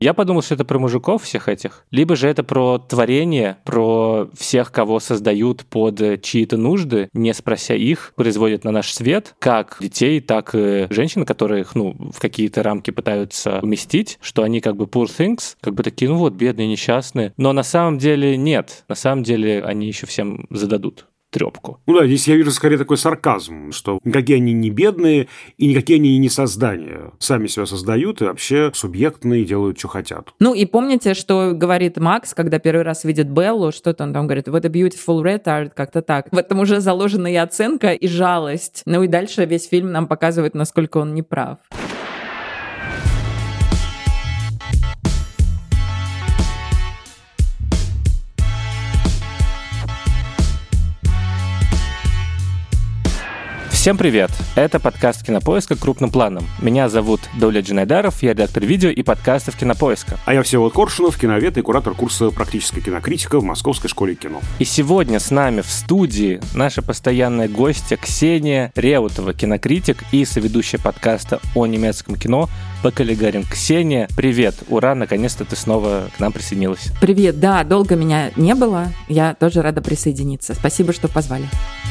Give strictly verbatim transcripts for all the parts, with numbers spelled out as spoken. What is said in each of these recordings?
Я подумал, что это про мужиков всех этих, либо же это про творение, про всех, кого создают под чьи-то нужды, не спрося их, производят на наш свет, как детей, так и женщин, которых, ну, в какие-то рамки пытаются уместить, что они как бы poor things, как бы такие, ну вот, бедные, несчастные. Но на самом деле нет. На самом деле они еще всем зададут трёпку. Ну да, здесь я вижу скорее такой сарказм, что никакие они не бедные и никакие они не создания. Сами себя создают и вообще субъектные, делают, что хотят. Ну и помните, что говорит Макс, когда первый раз видит Беллу, что-то он там говорит, what a beautiful retard, как-то так. В этом уже заложена и оценка, и жалость. Ну и дальше весь фильм нам показывает, насколько он неправ. Всем привет! Это подкаст «Кинопоиска» крупным планом. Меня зовут Даулет Джинайдаров, я редактор видео и подкастов «Кинопоиска». А я Всеволод Коршунов, киновед и куратор курса «Практическая кинокритика» в Московской школе кино. И сегодня с нами в студии наша постоянная гостья Ксения Реутова, кинокритик и соведущая подкаста о немецком кино «Бакалейгарен». Ксения, привет! Ура! Наконец-то ты снова к нам присоединилась. Привет! Да, долго меня не было. Я тоже рада присоединиться. Спасибо, что позвали.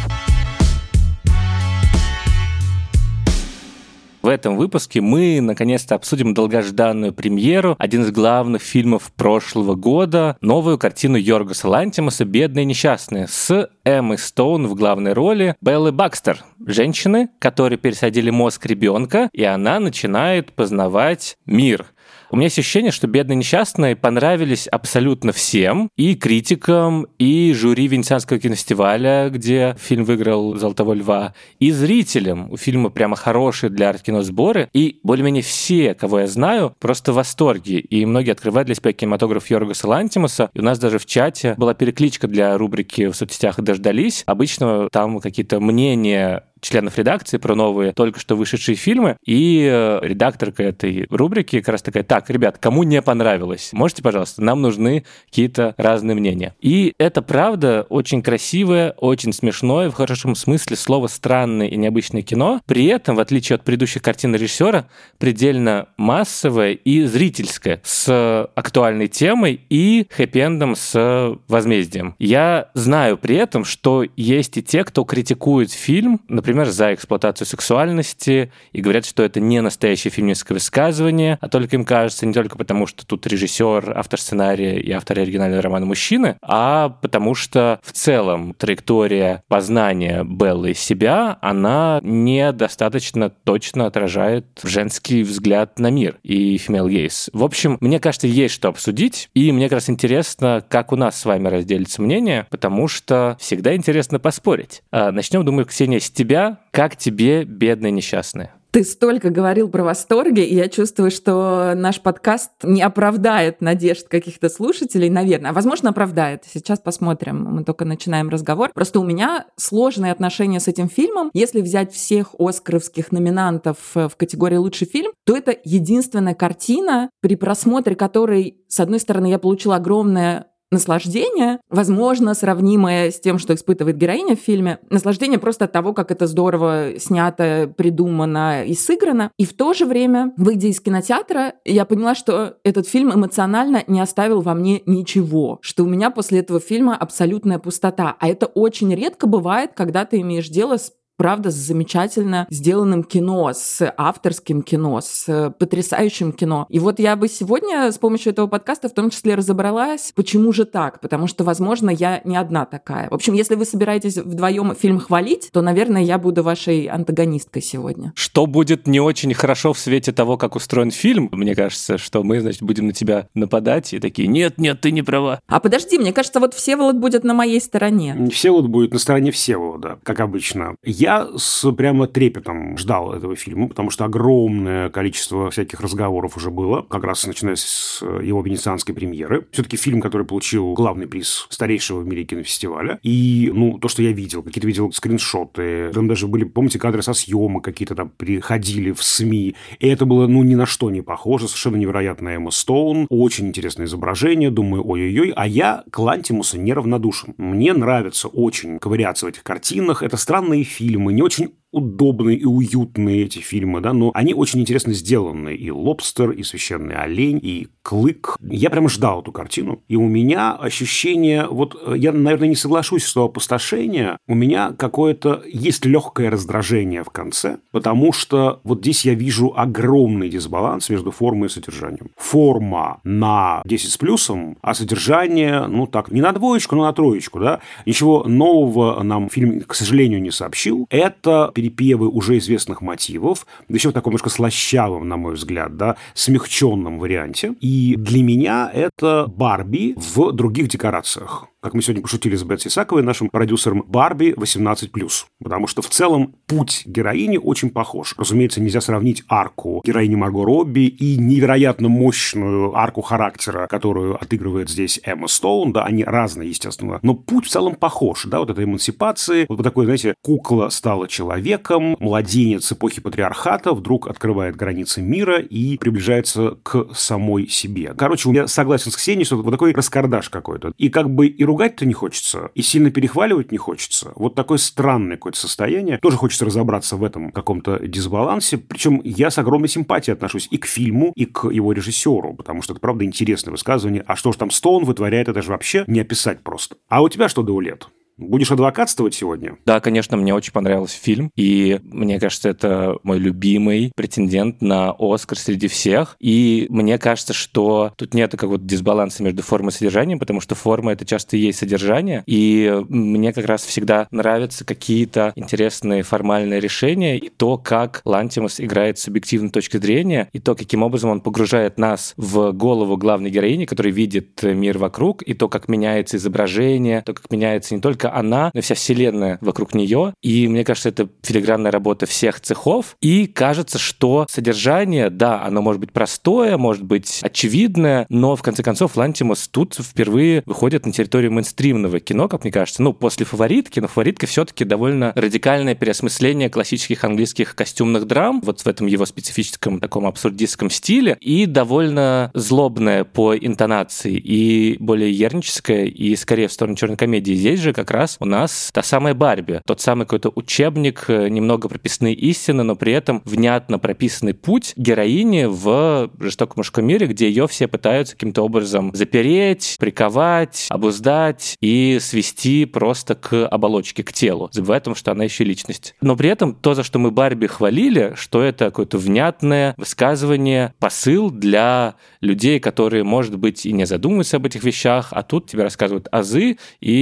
В этом выпуске мы наконец-то обсудим долгожданную премьеру, один из главных фильмов прошлого года, новую картину Йоргоса Лантимоса «Бедные несчастные» с Эммой Стоун в главной роли Беллы Бакстер, женщины, которой пересадили мозг ребенка, и она начинает познавать мир. У меня есть ощущение, что «Бедные несчастные» понравились абсолютно всем, и критикам, и жюри Венецианского кинофестиваля, где фильм выиграл «Золотого льва», и зрителям. У фильма прямо хорошие для арт-кино сборы, и более-менее все, кого я знаю, просто в восторге. И многие открывают для себя кинематограф Йоргоса Лантимоса, и у нас даже в чате была перекличка для рубрики в соцсетях «Дождались». Обычно там какие-то мнения членов редакции про новые только что вышедшие фильмы, и редакторка этой рубрики как раз такая: так, ребят, кому не понравилось, можете, пожалуйста, нам нужны какие-то разные мнения. И это, правда, очень красивое, очень смешное, в хорошем смысле слова, странное и необычное кино, при этом, в отличие от предыдущих картин режиссера, предельно массовое и зрительское, с актуальной темой и хэппи-эндом с возмездием. Я знаю при этом, что есть и те, кто критикует фильм, например, Например, за эксплуатацию сексуальности, и говорят, что это не настоящее феминистское высказывание, а только им кажется, не только потому, что тут режиссер, автор сценария и автор оригинального романа мужчины, а потому что в целом траектория познания Беллы себя, она недостаточно точно отражает женский взгляд на мир и female gaze. В общем, мне кажется, есть что обсудить, и мне как раз интересно, как у нас с вами разделится мнение, потому что всегда интересно поспорить. Начнем, думаю, Ксения, с тебя. Как тебе «Бедные несчастные»? Ты столько говорил про восторги, и я чувствую, что наш подкаст не оправдает надежд каких-то слушателей, наверное. А возможно, оправдает. Сейчас посмотрим. Мы только начинаем разговор. Просто у меня сложные отношения с этим фильмом. Если взять всех оскаровских номинантов в категории «Лучший фильм», то это единственная картина, при просмотре которой, с одной стороны, я получила огромное наслаждение, возможно, сравнимое с тем, что испытывает героиня в фильме. Наслаждение просто от того, как это здорово снято, придумано и сыграно. И в то же время, выйдя из кинотеатра, я поняла, что этот фильм эмоционально не оставил во мне ничего, что у меня после этого фильма абсолютная пустота. А это очень редко бывает, когда ты имеешь дело с правда, с замечательно сделанным кино, с авторским кино, с потрясающим кино. И вот я бы сегодня с помощью этого подкаста в том числе разобралась, почему же так, потому что, возможно, я не одна такая. В общем, если вы собираетесь вдвоем фильм хвалить, то, наверное, я буду вашей антагонисткой сегодня. Что будет не очень хорошо в свете того, как устроен фильм, мне кажется, что мы, значит, будем на тебя нападать и такие: нет, нет, ты не права. А подожди, мне кажется, вот Всеволод будет на моей стороне. Всеволод будет на стороне Всеволода, как обычно. Я Я с прямо трепетом ждал этого фильма, потому что огромное количество всяких разговоров уже было, как раз начиная с его венецианской премьеры. Все-таки фильм, который получил главный приз старейшего в мире кинофестиваля. И, ну, то, что я видел, какие-то видел скриншоты, там даже были, помните, кадры со съемок какие-то там приходили в СМИ. И это было, ну, ни на что не похоже. Совершенно невероятная Эмма Стоун. Очень интересное изображение. Думаю, ой-ой-ой. А я к Лантимосу неравнодушен. Мне нравится очень ковыряться в этих картинах. Это странные фильмы, не очень удобные и уютные эти фильмы, да, но они очень интересно сделаны. И «Лобстер», и «Священный олень», и «Клык». Я прям ждал эту картину. И у меня ощущение, вот я, наверное, не соглашусь, что опустошение, у меня какое-то есть легкое раздражение в конце, потому что вот здесь я вижу огромный дисбаланс между формой и содержанием. Форма на десять с плюсом, а содержание, ну так, не на двоечку, но на троечку, да. Ничего нового нам фильм, к сожалению, не сообщил. Это перепевы уже известных мотивов, да еще в таком немножко слащавом, на мой взгляд, да, смягченном варианте. И для меня это Барби в других декорациях. Как мы сегодня пошутили с Бетси Исаковой, нашим продюсером, Барби восемнадцать плюс. Потому что в целом путь героини очень похож. Разумеется, нельзя сравнить арку героини Марго Робби и невероятно мощную арку характера, которую отыгрывает здесь Эмма Стоун. Да, они разные, естественно. Но путь в целом похож. Да, вот этой эмансипации. Вот такой, знаете, кукла стала человеком, младенец эпохи патриархата вдруг открывает границы мира и приближается к самой себе. Короче, я согласен с Ксенией, что вот такой раскардаш какой-то. И как бы и ругать-то не хочется, и сильно перехваливать не хочется. Вот такое странное какое-то состояние. Тоже хочется разобраться в этом каком-то дисбалансе. Причем я с огромной симпатией отношусь и к фильму, и к его режиссеру, потому что это, правда, интересное высказывание. А что же там Стоун вытворяет, это же вообще не описать просто. А у тебя что, Даулет? Будешь адвокатствовать сегодня? Да, конечно, мне очень понравился фильм, и мне кажется, это мой любимый претендент на Оскар среди всех, и мне кажется, что тут нет какого-то дисбаланса между формой и содержанием, потому что форма — это часто и есть содержание, и мне как раз всегда нравятся какие-то интересные формальные решения, и то, как Лантимос играет с субъективной точки зрения, и то, каким образом он погружает нас в голову главной героини, которая видит мир вокруг, и то, как меняется изображение, то, как меняется не только она, но и вся вселенная вокруг нее. И мне кажется, это филигранная работа всех цехов. И кажется, что содержание, да, оно может быть простое, может быть очевидное, но в конце концов Лантимос тут впервые выходит на территорию мейнстримного кино, как мне кажется. Ну, после «Фаворитки», но «Фаворитка» все-таки довольно радикальное переосмысление классических английских костюмных драм, вот в этом его специфическом таком абсурдистском стиле, и довольно злобное по интонации, и более ерническое, и скорее в сторону черной комедии. Здесь же как раз у нас та самая Барби, тот самый какой-то учебник, немного прописные истины, но при этом внятно прописанный путь героини в жестоком мужском мире, где ее все пытаются каким-то образом запереть, приковать, обуздать и свести просто к оболочке, к телу, забывая о том, что она еще личность. Но при этом то, за что мы Барби хвалили, что это какое-то внятное высказывание, посыл для людей, которые, может быть, и не задумываются об этих вещах, а тут тебе рассказывают азы,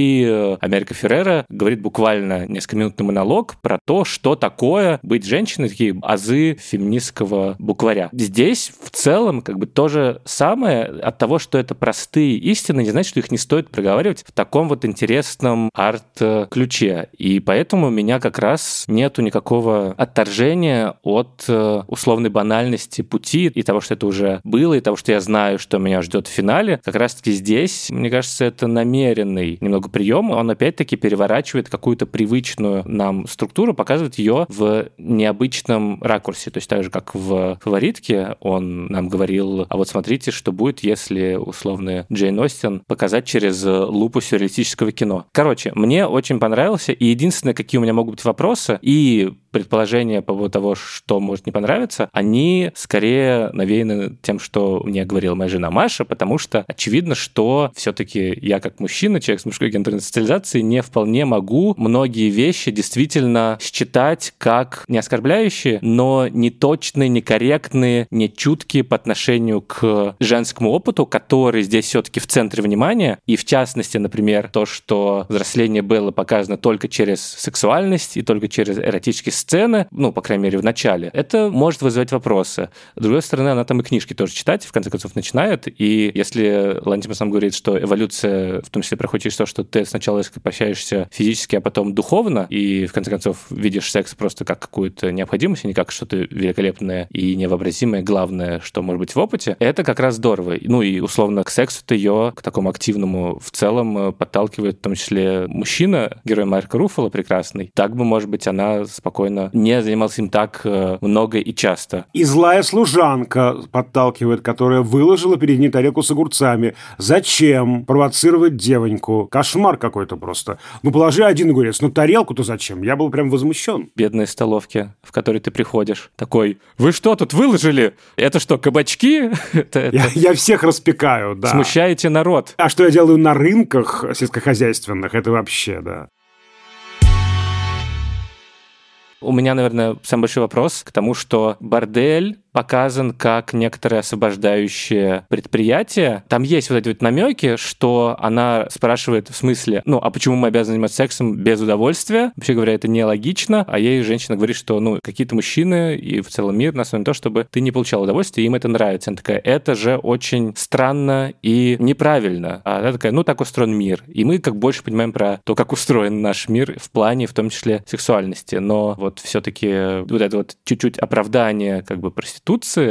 и Америка Феррера говорит буквально несколькоминутный монолог про то, что такое быть женщиной, такие азы феминистского букваря. Здесь в целом как бы то же самое от того, что это простые истины, не значит, что их не стоит проговаривать в таком вот интересном арт-ключе. И поэтому у меня как раз нету никакого отторжения от условной банальности пути и того, что это уже было, и того, что я знаю, что меня ждет в финале. Как раз-таки здесь, мне кажется, это намеренный немного прием, он опять-таки переворачивает какую-то привычную нам структуру, показывает ее в необычном ракурсе. То есть так же, как в «Фаворитке» он нам говорил, а вот смотрите, что будет, если условно Джейн Остин показать через лупу сюрреалистического кино. Короче, мне очень понравился, и единственное, какие у меня могут быть вопросы, и предположения по поводу того, что может не понравиться, они скорее навеяны тем, что мне говорила моя жена Маша, потому что очевидно, что все-таки я как мужчина, человек с мужской гендерной социализацией, не вполне могу многие вещи действительно считать как не оскорбляющие, но не точные, некорректные, не чуткие по отношению к женскому опыту, который здесь все-таки в центре внимания. И в частности, например, то, что взросление Беллы показано только через сексуальность и только через эротические сцены, ну, по крайней мере, в начале, это может вызывать вопросы. С другой стороны, она там и книжки тоже читать, в конце концов, начинает. И если Лантимос нам говорит, что эволюция в том числе проходит через то, что ты сначала раскрепощаешься физически, а потом духовно, и в конце концов видишь секс просто как какую-то необходимость, а не как что-то великолепное и невообразимое, главное, что может быть в опыте, это как раз здорово. Ну и условно к сексу-то ее, к такому активному в целом подталкивает в том числе мужчина, герой Марка Руффало прекрасный. Так бы, может быть, она спокойно спокойно не занимался им так много и часто. И злая служанка подталкивает, которая выложила перед ней тарелку с огурцами. Зачем провоцировать девоньку? Кошмар какой-то просто. Ну, положи один огурец, но тарелку-то зачем? Я был прям возмущен. Бедные столовки, в которые ты приходишь. Такой, вы что тут выложили? Это что, кабачки? это, это... Я, я всех распекаю, да. Смущаете народ. А что я делаю на рынках сельскохозяйственных, это вообще, да. У меня, наверное, самый большой вопрос к тому, что бордель показан как некоторое освобождающее предприятие. Там есть вот эти вот намеки, что она спрашивает в смысле, ну, а почему мы обязаны заниматься сексом без удовольствия? Вообще говоря, это нелогично. А ей женщина говорит, что, ну, какие-то мужчины и в целом мир настроены на то, чтобы ты не получал удовольствия, им это нравится. Она такая, это же очень странно и неправильно. А она такая, ну, так устроен мир. И мы как больше понимаем про то, как устроен наш мир в плане, в том числе, сексуальности. Но вот все-таки вот это вот чуть-чуть оправдание как бы проституции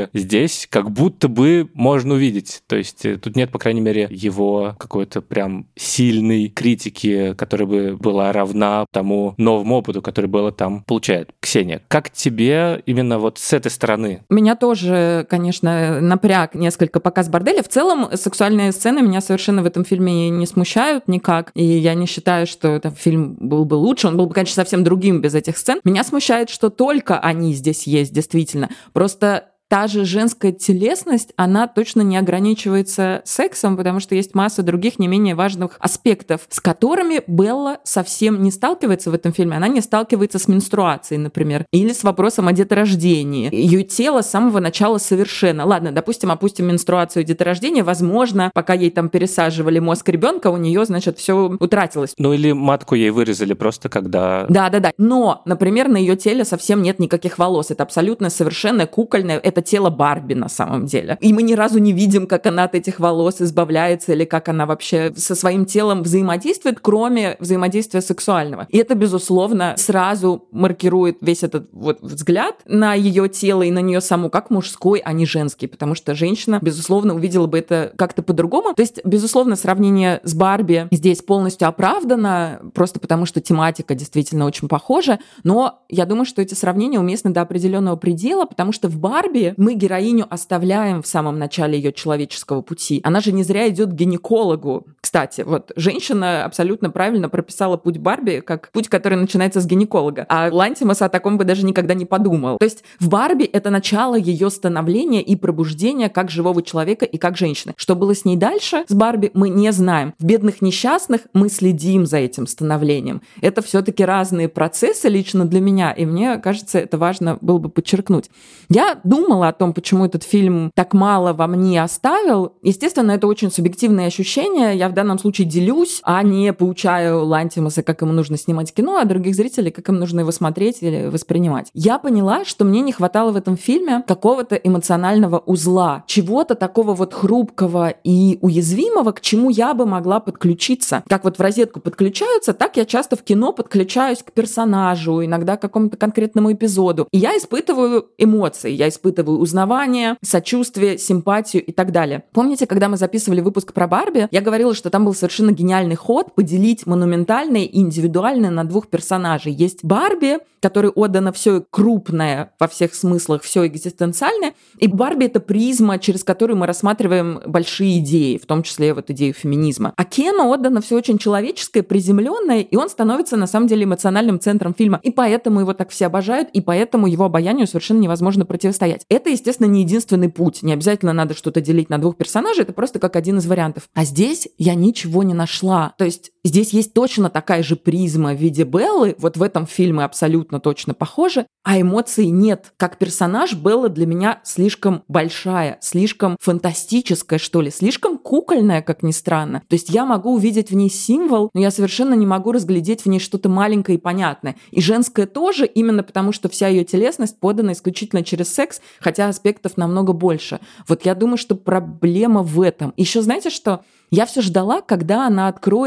здесь как будто бы можно увидеть. То есть тут нет, по крайней мере, его какой-то прям сильной критики, которая бы была равна тому новому опыту, который было там получает. Ксения, как тебе именно вот с этой стороны? Меня тоже, конечно, напряг несколько показ борделя. В целом, сексуальные сцены меня совершенно в этом фильме не смущают никак. И я не считаю, что этот фильм был бы лучше. Он был бы, конечно, совсем другим без этих сцен. Меня смущает, что только они здесь есть, действительно. Просто та же женская телесность, она точно не ограничивается сексом, потому что есть масса других не менее важных аспектов, с которыми Белла совсем не сталкивается в этом фильме. Она не сталкивается с менструацией, например, или с вопросом о деторождении. Ее тело с самого начала совершенно. Ладно, допустим, опустим менструацию и деторождение. Возможно, пока ей там пересаживали мозг ребенка, у нее, значит, все утратилось. Ну или матку ей вырезали просто когда... Да-да-да. Но, например, на ее теле совсем нет никаких волос. Это абсолютно совершенное кукольное... Это тело Барби на самом деле. И мы ни разу не видим, как она от этих волос избавляется или как она вообще со своим телом взаимодействует, кроме взаимодействия сексуального. И это, безусловно, сразу маркирует весь этот вот взгляд на ее тело и на нее саму как мужской, а не женский, потому что женщина, безусловно, увидела бы это как-то по-другому. То есть, безусловно, сравнение с Барби здесь полностью оправдано, просто потому что тематика действительно очень похожа, но я думаю, что эти сравнения уместны до определенного предела, потому что в Барби мы героиню оставляем в самом начале ее человеческого пути. Она же не зря идет к гинекологу. Кстати, вот женщина абсолютно правильно прописала путь Барби как путь, который начинается с гинеколога. А Лантимос о таком бы даже никогда не подумал. То есть в Барби это начало ее становления и пробуждения как живого человека и как женщины. Что было с ней дальше, с Барби, мы не знаем. В «Бедных несчастных» мы следим за этим становлением. Это все-таки разные процессы лично для меня, и мне кажется, это важно было бы подчеркнуть. Я думала о том, почему этот фильм так мало во мне оставил. Естественно, это очень субъективные ощущения. Я в данном случае делюсь, а не поучаю Лантимоса, как ему нужно снимать кино, а других зрителей, как им нужно его смотреть или воспринимать. Я поняла, что мне не хватало в этом фильме какого-то эмоционального узла, чего-то такого вот хрупкого и уязвимого, к чему я бы могла подключиться. Как вот в розетку подключаются, так я часто в кино подключаюсь к персонажу, иногда к какому-то конкретному эпизоду. И я испытываю эмоции, я испытываю узнавание, сочувствие, симпатию и так далее. Помните, когда мы записывали выпуск про Барби, я говорила, что там был совершенно гениальный ход поделить монументальное и индивидуальное на двух персонажей. Есть Барби, которой отдано все крупное во всех смыслах, все экзистенциальное, и Барби — это призма, через которую мы рассматриваем большие идеи, в том числе вот идею феминизма. А Кену отдано все очень человеческое, приземленное, и он становится на самом деле эмоциональным центром фильма, и поэтому его так все обожают, и поэтому его обаянию совершенно невозможно противостоять. Это, естественно, не единственный путь. Не обязательно надо что-то делить на двух персонажей, это просто как один из вариантов. А здесь я ничего не нашла. То есть здесь есть точно такая же призма в виде Беллы, вот в этом фильме абсолютно точно похоже, а эмоций нет. Как персонаж Белла для меня слишком большая, слишком фантастическая, что ли, слишком кукольная, как ни странно. То есть я могу увидеть в ней символ, но я совершенно не могу разглядеть в ней что-то маленькое и понятное. И женское тоже, именно потому что вся ее телесность подана исключительно через секс, хотя аспектов намного больше. Вот я думаю, что проблема в этом. Еще знаете что? Я все ждала, когда она откроет для себя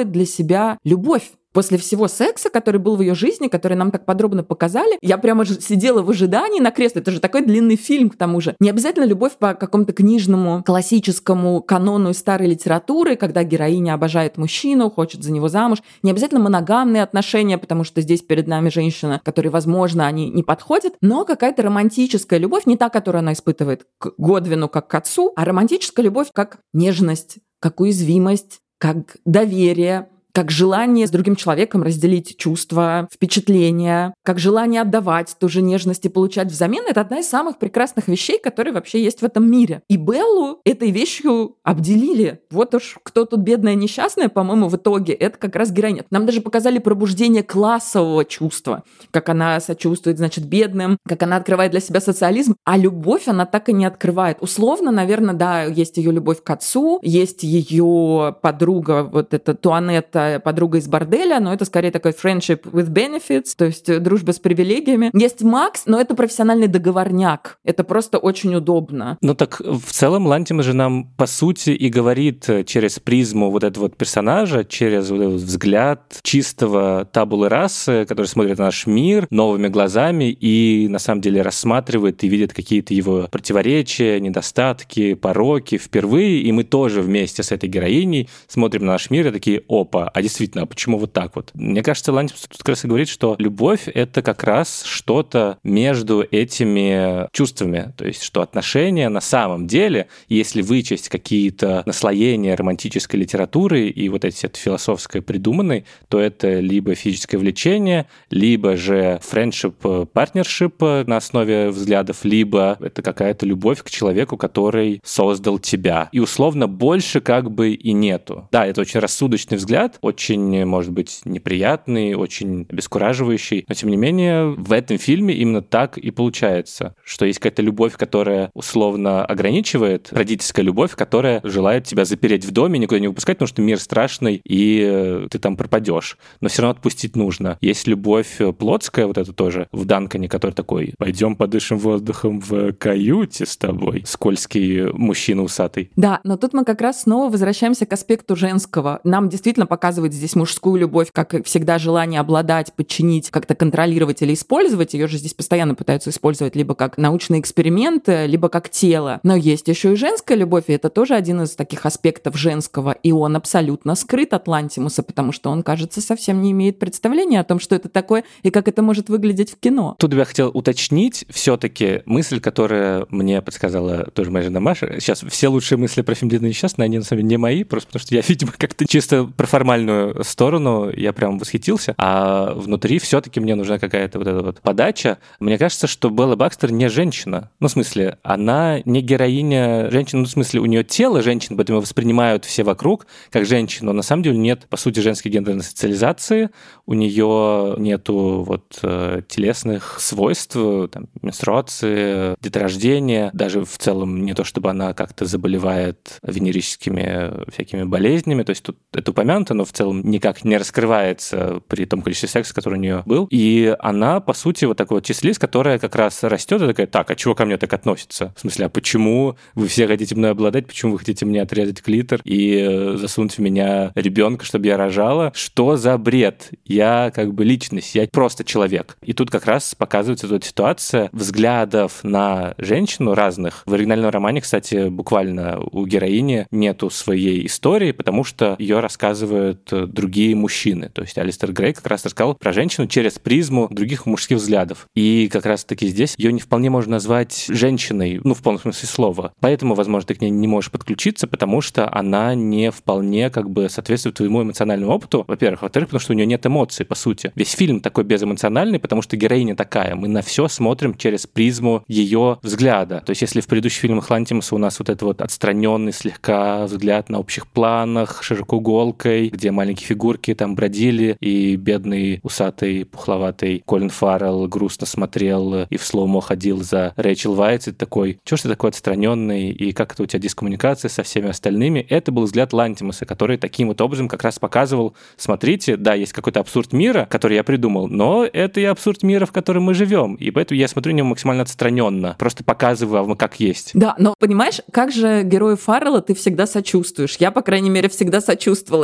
себя любовь. После всего секса, который был в ее жизни, который нам так подробно показали, я прямо же сидела в ожидании на кресле. Это же такой длинный фильм, к тому же. Не обязательно любовь по какому-то книжному, классическому канону из старой литературы, когда героиня обожает мужчину, хочет за него замуж. Не обязательно моногамные отношения, потому что здесь перед нами женщина, которой, возможно, они не подходят. Но какая-то романтическая любовь, не та, которую она испытывает к Годвину как к отцу, а романтическая любовь как нежность, как уязвимость, как доверие, как желание с другим человеком разделить чувства, впечатления, как желание отдавать ту же нежность и получать взамен. Это одна из самых прекрасных вещей, которые вообще есть в этом мире. И Беллу этой вещью обделили. Вот уж кто тут бедная несчастная, по-моему, в итоге это как раз героиня. Нам даже показали пробуждение классового чувства, как она сочувствует, значит, бедным, как она открывает для себя социализм, а любовь она так и не открывает. Условно, наверное, да, есть ее любовь к отцу, есть ее подруга, вот эта Туанетта, подруга из борделя, но это скорее такой friendship with benefits, то есть дружба с привилегиями. Есть Макс, но это профессиональный договорняк. Это просто очень удобно. Ну так в целом Лантимос же нам по сути и говорит через призму вот этого вот персонажа, через вот этот взгляд чистого табулы расы, который смотрит на наш мир новыми глазами и на самом деле рассматривает и видит какие-то его противоречия, недостатки, пороки впервые, и мы тоже вместе с этой героиней смотрим на наш мир и такие: опа, а действительно, а почему вот так вот? Мне кажется, Лантимос тут как раз и говорит, что любовь — это как раз что-то между этими чувствами. То есть, что отношения на самом деле, если вычесть какие-то наслоения романтической литературы и вот эти вот философское придуманной, то это либо физическое влечение, либо же friendship, partnership на основе взглядов, либо это какая-то любовь к человеку, который создал тебя. И условно больше как бы и нету. Да, это очень рассудочный взгляд, очень, может быть, неприятный, очень обескураживающий, но, тем не менее, в этом фильме именно так и получается, что есть какая-то любовь, которая условно ограничивает, родительская любовь, которая желает тебя запереть в доме, никуда не выпускать, потому что мир страшный, и ты там пропадешь, но все равно отпустить нужно. Есть любовь плотская, вот это тоже, в Данкане, который такой: пойдем подышим воздухом в каюте с тобой, скользкий мужчина усатый. Да, но тут мы как раз снова возвращаемся к аспекту женского. Нам действительно показывают здесь мужскую любовь, как всегда, желание обладать, подчинить, как-то контролировать или использовать. Ее же здесь постоянно пытаются использовать либо как научный эксперимент, либо как тело. Но есть еще и женская любовь, и это тоже один из таких аспектов женского. И он абсолютно скрыт от Лантимоса, потому что он, кажется, совсем не имеет представления о том, что это такое и как это может выглядеть в кино. Тут я хотел уточнить все-таки мысль, которая мне подсказала тоже моя жена Маша. Сейчас все лучшие мысли про фильм «Бедный и несчастный», они на самом деле не мои, просто потому что я, видимо, как-то чисто про формальную сторону я прям восхитился, а внутри все-таки мне нужна какая-то вот эта вот подача. Мне кажется, что Белла Бакстер не женщина. Ну, в смысле, она не героиня женщины, ну, в смысле, у нее тело женщины, поэтому воспринимают все вокруг как женщину, но на самом деле нет, по сути, женской гендерной социализации, у нее нету вот телесных свойств, там, менструации, деторождения, даже в целом не то, чтобы она как-то заболевает венерическими всякими болезнями, то есть тут это упомянуто, но в целом никак не раскрывается при том количестве секса, который у нее был. И она, по сути, вот такой вот числист, которая как раз растет и такая: так, а чего ко мне так относится? В смысле, а почему вы все хотите мной обладать? Почему вы хотите мне отрезать клитор и засунуть в меня ребенка, чтобы я рожала? Что за бред? Я как бы личность, я просто человек. И тут как раз показывается эта ситуация взглядов на женщину разных. В оригинальном романе, кстати, буквально у героини нету своей истории, потому что ее рассказывают другие мужчины. То есть Алистер Грей как раз рассказал про женщину через призму других мужских взглядов. И как раз-таки здесь ее не вполне можно назвать женщиной, ну, в полном смысле слова. Поэтому, возможно, ты к ней не можешь подключиться, потому что она не вполне как бы соответствует твоему эмоциональному опыту, во-первых. Во-вторых, потому что у нее нет эмоций, по сути. Весь фильм такой безэмоциональный, потому что героиня такая. Мы на все смотрим через призму ее взгляда. То есть если в предыдущих фильмах Лантимоса у нас вот это вот отстраненный слегка взгляд на общих планах, широкоуголкой, где маленькие фигурки там бродили, и бедный усатый пухловатый Колин Фаррелл грустно смотрел и в слоумо ходил за Рэйчел Вайтс, и такой: чё ж ты такой отстраненный, и как это у тебя дискоммуникация со всеми остальными? Это был взгляд Лантимоса, который таким вот образом как раз показывал: смотрите, да, есть какой-то абсурд мира, который я придумал, но это и абсурд мира, в котором мы живем, и поэтому я смотрю на него максимально отстраненно, просто показываю вам, как есть. Да, но понимаешь, как же герою Фаррелла ты всегда сочувствуешь? Я, по крайней мере, всегда сочувствовала. Это просто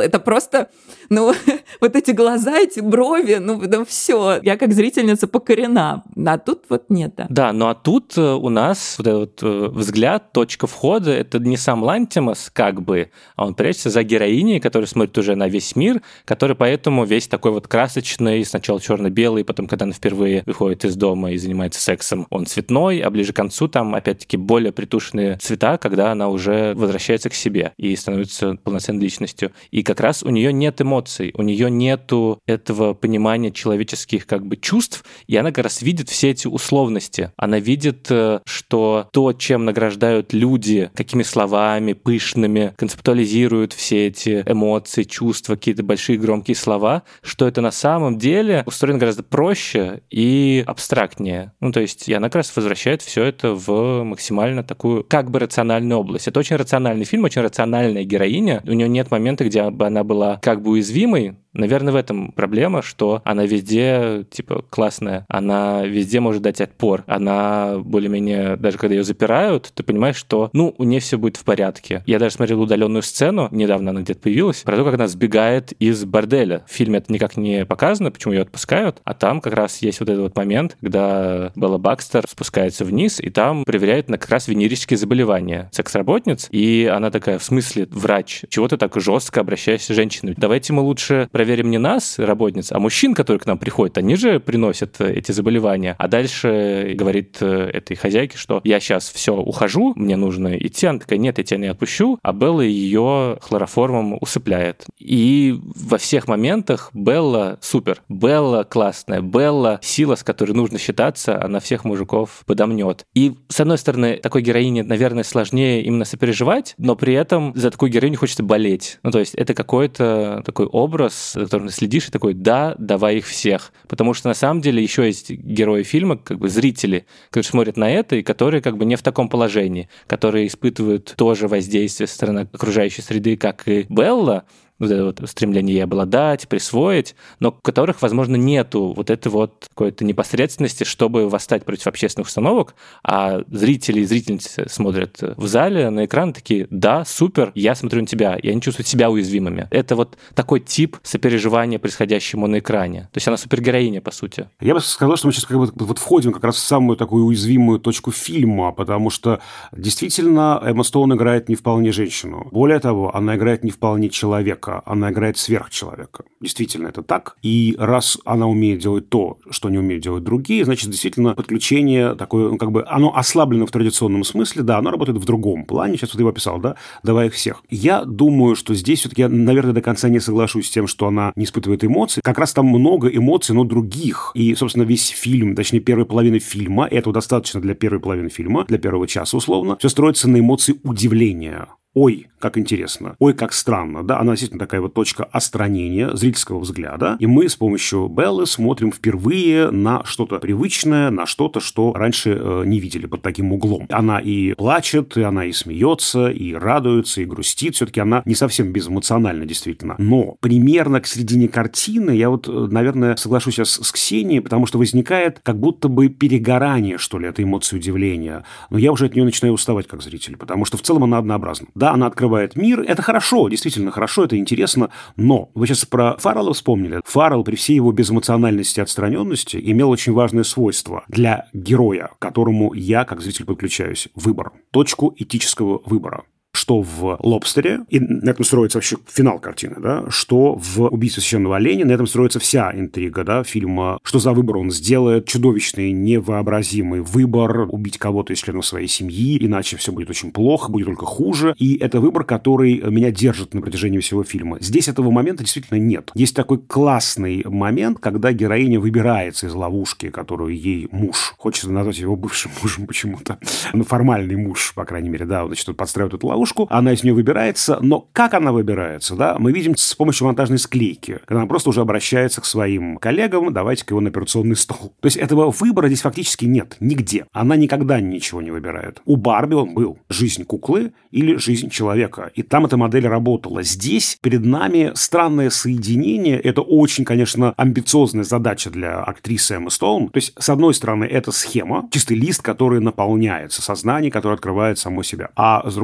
просто, ну, вот эти глаза, эти брови, ну, да все, я как зрительница покорена. А тут вот нет, да. Да, ну а тут у нас вот этот вот взгляд, точка входа, это не сам Лантимос, как бы, а он прячется за героиней, которая смотрит уже на весь мир, который поэтому весь такой вот красочный, сначала черно-белый, потом, когда она впервые выходит из дома и занимается сексом, он цветной, а ближе к концу там, опять-таки, более притушенные цвета, когда она уже возвращается к себе и становится полноценной личностью. И как раз у нее нет эмоций, у нее нету этого понимания человеческих как бы чувств, и она как раз видит все эти условности. Она видит, что то, чем награждают люди, какими словами пышными концептуализируют все эти эмоции, чувства, какие-то большие громкие слова, что это на самом деле устроено гораздо проще и абстрактнее. Ну, то есть, и она как раз возвращает все это в максимально такую как бы рациональную область. Это очень рациональный фильм, очень рациональная героиня. У нее нет момента, где бы она была как бы уязвимой. Наверное, в этом проблема, что она везде, типа, классная, она везде может дать отпор, она более-менее, даже когда ее запирают, ты понимаешь, что, ну, у нее все будет в порядке. Я даже смотрел удаленную сцену, недавно она где-то появилась, про то, как она сбегает из борделя. В фильме это никак не показано, почему ее отпускают, а там как раз есть вот этот вот момент, когда Белла Бакстер спускается вниз, и там проверяют на как раз венерические заболевания секс-работниц, и она такая, в смысле, врач, чего ты так жестко обращаешься с женщинами? Давайте мы лучше проверим не нас, работниц, а мужчин, которые к нам приходят, они же приносят эти заболевания. А дальше говорит этой хозяйке, что я сейчас все ухожу, мне нужно идти. Она такая, нет, я тебя не отпущу. А Белла ее хлороформом усыпляет. И во всех моментах Белла супер. Белла классная. Белла сила, с которой нужно считаться, она всех мужиков подомнет. И, с одной стороны, такой героине, наверное, сложнее именно сопереживать, но при этом за такую героиню хочется болеть. Ну, то есть это какой-то такой образ, за которым ты следишь, и такой, да, давай их всех. Потому что на самом деле еще есть герои фильма, как бы зрители, которые смотрят на это и которые как бы не в таком положении, которые испытывают тоже воздействие со стороны окружающей среды, как и Белла, вот это вот стремление обладать, присвоить, но у которых, возможно, нету вот этой вот какой-то непосредственности, чтобы восстать против общественных установок, а зрители и зрительницы смотрят в зале на экран такие, да, супер, я смотрю на тебя, и они чувствуют себя уязвимыми. Это вот такой тип сопереживания происходящему на экране. То есть она супергероиня, по сути. Я бы сказал, что мы сейчас как бы вот входим как раз в самую такую уязвимую точку фильма, потому что действительно Эмма Стоун играет не вполне женщину. Более того, она играет не вполне человека. Она играет сверхчеловека. Действительно, это так. И раз она умеет делать то, что не умеют делать другие, значит, действительно, подключение такое, ну, как бы, оно ослаблено в традиционном смысле, да, оно работает в другом плане. Сейчас вот я его описал, да, давай их всех. Я думаю, что здесь все-таки я, наверное, до конца не соглашусь с тем, что она не испытывает эмоций. Как раз там много эмоций, но других. И, собственно, весь фильм, точнее, первая половина фильма, этого достаточно для первой половины фильма, для первого часа, условно, все строится на эмоции удивления. Ой, как интересно, ой, как странно, да, она действительно такая вот точка отстранения зрительского взгляда, и мы с помощью Беллы смотрим впервые на что-то привычное, на что-то, что раньше э, не видели под таким углом. Она и плачет, и она и смеется, и радуется, и грустит, все-таки она не совсем безэмоциональна, действительно. Но примерно к середине картины я вот, наверное, соглашусь сейчас с Ксенией, потому что возникает как будто бы перегорание, что ли, этой эмоции удивления. Но я уже от нее начинаю уставать как зритель, потому что в целом она однообразна. Да, она открывает мир, это хорошо, действительно хорошо, это интересно, но вы сейчас про Фаррелла вспомнили. Фаррелл при всей его безэмоциональности и отстраненности имел очень важное свойство для героя, к которому я, как зритель, подключаюсь. Выбор. Точку этического выбора. Что в «Лобстере», и на этом строится вообще финал картины, да, что в «Убийстве священного оленя», на этом строится вся интрига, да, фильма, что за выбор он сделает, чудовищный, невообразимый выбор, убить кого-то из членов своей семьи, иначе все будет очень плохо, будет только хуже, и это выбор, который меня держит на протяжении всего фильма. Здесь этого момента действительно нет. Есть такой классный момент, когда героиня выбирается из ловушки, которую ей муж, хочется назвать его бывшим мужем почему-то, ну, формальный муж, по крайней мере, да, значит, он подстраивает эту ловушку, она из нее выбирается, но как она выбирается, да, мы видим с помощью монтажной склейки, когда она просто уже обращается к своим коллегам, давайте-ка его на операционный стол. То есть этого выбора здесь фактически нет, нигде. Она никогда ничего не выбирает. У Барби он был. Жизнь куклы или жизнь человека. И там эта модель работала. Здесь перед нами странное соединение. Это очень, конечно, амбициозная задача для актрисы Эммы Стоун. То есть, с одной стороны, это схема, чистый лист, который наполняется, сознание, которое открывает само себя. А с другой стороны,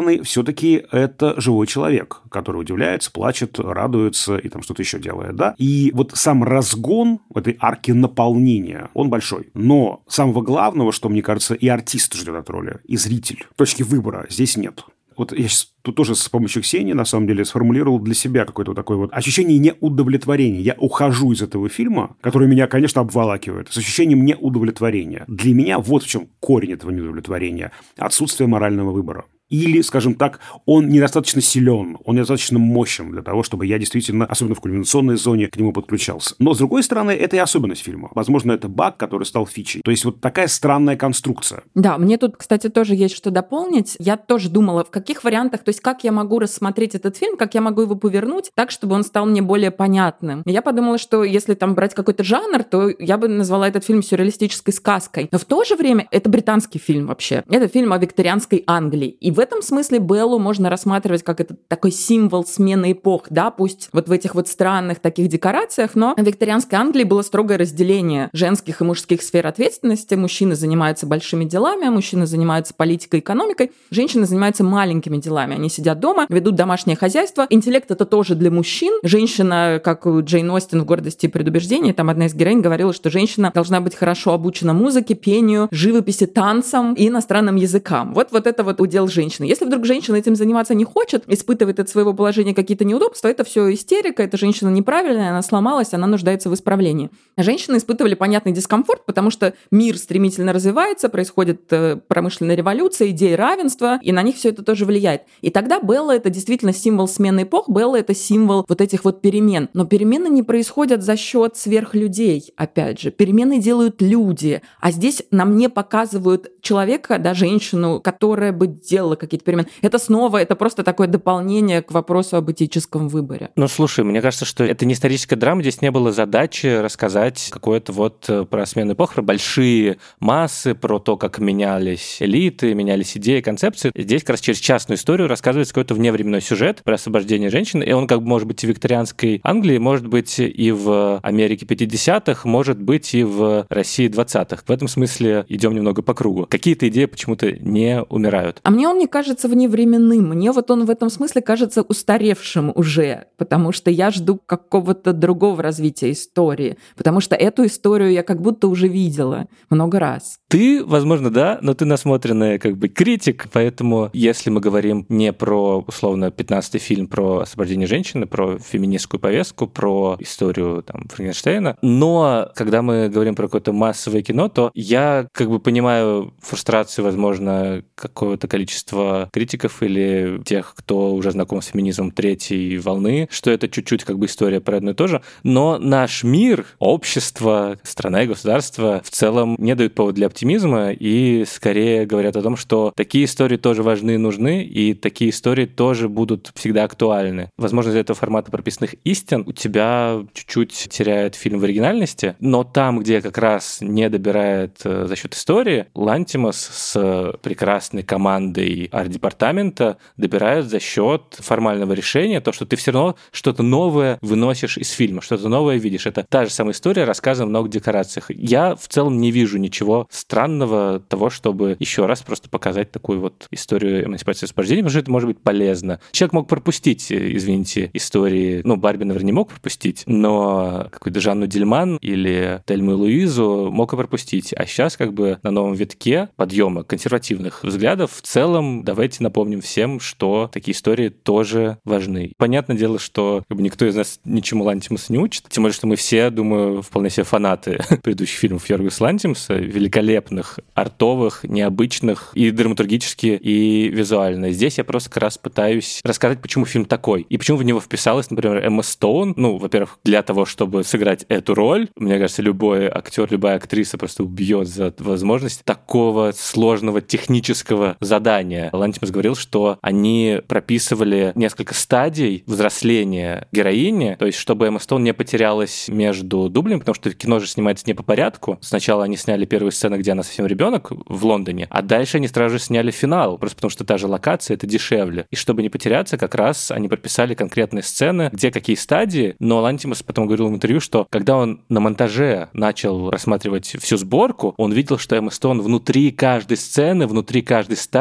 стороны, все-таки это живой человек, который удивляется, плачет, радуется и там что-то еще делает, да. И вот сам разгон этой арки наполнения, он большой. Но самого главного, что, мне кажется, и артист ждет от роли, и зритель. Точки выбора здесь нет. Вот я сейчас тут тоже с помощью Ксении, на самом деле, сформулировал для себя какое-то вот такое вот ощущение неудовлетворения. Я ухожу из этого фильма, который меня, конечно, обволакивает, с ощущением неудовлетворения. Для меня вот в чем корень этого неудовлетворения. Отсутствие морального выбора. Или, скажем так, он недостаточно силен, он недостаточно мощен для того, чтобы я действительно, особенно в кульминационной зоне, к нему подключался. Но, с другой стороны, это и особенность фильма. Возможно, это баг, который стал фичей. То есть вот такая странная конструкция. Да, мне тут, кстати, тоже есть что дополнить. Я тоже думала, в каких вариантах, то есть как я могу рассмотреть этот фильм, как я могу его повернуть так, чтобы он стал мне более понятным. И я подумала, что если там брать какой-то жанр, то я бы назвала этот фильм сюрреалистической сказкой. Но в то же время это британский фильм вообще. Это фильм о викторианской Англии. И в этом смысле Беллу можно рассматривать как это такой символ смены эпох, да, пусть вот в этих вот странных таких декорациях, но в викторианской Англии было строгое разделение женских и мужских сфер ответственности. Мужчины занимаются большими делами, мужчины занимаются политикой, экономикой, женщины занимаются маленькими делами. Они сидят дома, ведут домашнее хозяйство. Интеллект — это тоже для мужчин. Женщина, как у Джейн Остин в «Гордости и предубеждении», там одна из героинь говорила, что женщина должна быть хорошо обучена музыке, пению, живописи, танцам и иностранным языкам. Вот, вот это вот удел женщины. Если вдруг женщина этим заниматься не хочет, испытывает от своего положения какие-то неудобства, это все истерика, эта женщина неправильная, она сломалась, она нуждается в исправлении. Женщины испытывали понятный дискомфорт, потому что мир стремительно развивается, происходит промышленная революция, идеи равенства, и на них все это тоже влияет. И тогда Белла — это действительно символ смены эпох, Белла — это символ вот этих вот перемен. Но перемены не происходят за счет сверхлюдей, опять же. Перемены делают люди, а здесь нам не показывают человека, да, женщину, которая бы делала какие-то перемены. Это снова, это просто такое дополнение к вопросу об этическом выборе. Ну, слушай, мне кажется, что это не историческая драма, здесь не было задачи рассказать какое-то вот про смену эпох, про большие массы, про то, как менялись элиты, менялись идеи, концепции. Здесь как раз через частную историю рассказывается какой-то вневременной сюжет про освобождение женщин, и он как бы может быть и в викторианской Англии, может быть и в Америке пятидесятых, может быть и в России двадцатых. В этом смысле идем немного по кругу. Какие-то идеи почему-то не умирают. А мне он не кажется вневременным. Мне вот он в этом смысле кажется устаревшим уже, потому что я жду какого-то другого развития истории, потому что эту историю я как будто уже видела много раз. Ты, возможно, да, но ты насмотренный как бы критик, поэтому если мы говорим не про, условно, пятнадцатый фильм про освобождение женщины, про феминистскую повестку, про историю там Франкенштейна, но когда мы говорим про какое-то массовое кино, то я как бы понимаю фрустрацию, возможно, какого-то количества критиков или тех, кто уже знаком с феминизмом третьей волны, что это чуть-чуть как бы история про одно и то же, но наш мир, общество, страна и государство в целом не дают повод для оптимизма и скорее говорят о том, что такие истории тоже важны и нужны, и такие истории тоже будут всегда актуальны. Возможно, из-за этого формата прописанных истин у тебя чуть-чуть теряет фильм в оригинальности, но там, где как раз не добирает за счет истории, Лантимос с прекрасной командой арт-департамента добирают за счет формального решения, то, что ты все равно что-то новое выносишь из фильма, что-то новое видишь. Это та же самая история, рассказана в многих декорациях. Я в целом не вижу ничего странного того, чтобы еще раз просто показать такую вот историю эмансипации и освобождения, потому что это может быть полезно. Человек мог пропустить, извините, истории, ну, Барби, наверное, не мог пропустить, но какую-то Жанну Дильман или Тельму и Луизу мог и пропустить. А сейчас как бы на новом витке подъема консервативных взглядов в целом давайте напомним всем, что такие истории тоже важны. Понятное дело, что как бы, никто из нас ничему Лантимуса не учит, тем более, что мы все, думаю, вполне себе фанаты предыдущих фильмов Йоргоса Лантимуса, великолепных, артовых, необычных и драматургически, и визуально. Здесь я просто как раз пытаюсь рассказать, почему фильм такой, и почему в него вписалась, например, Эмма Стоун. Ну, во-первых, для того, чтобы сыграть эту роль, мне кажется, любой актер, любая актриса просто убьет за возможность такого сложного технического задания. Лантимус говорил, что они прописывали несколько стадий взросления героини, то есть чтобы Эмма Стоун не потерялась между дублями, потому что кино же снимается не по порядку. Сначала они сняли первую сцену, где она совсем ребенок в Лондоне, а дальше они сразу же сняли финал, просто потому что та же локация, это дешевле. И чтобы не потеряться, как раз они прописали конкретные сцены, где какие стадии, но Лантимус потом говорил в интервью, что когда он на монтаже начал рассматривать всю сборку, он видел, что Эмма Стоун внутри каждой сцены, внутри каждой стадии